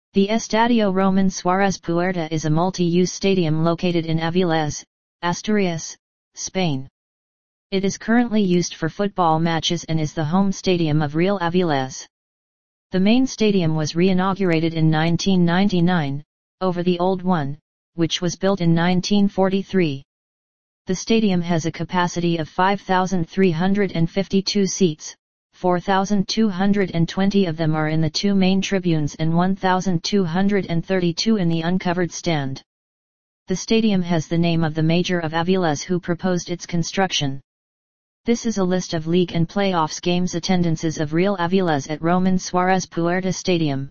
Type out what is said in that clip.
The Estadio Roman Suárez Puerta is a multi-use stadium located in Avilés, Asturias, Spain. It is currently used for football matches and is the home stadium of Real Avilés. The main stadium was re-inaugurated in 1999, over the old one, which was built in 1943. The stadium has a capacity of 5,352 seats, 4,220 of them are in the two main tribunes and 1,232 in the uncovered stand. The stadium has the name of the mayor of Avilés who proposed its construction. This is a list of league and playoffs games attendances of Real Avilés at Roman Suárez Puerta Stadium.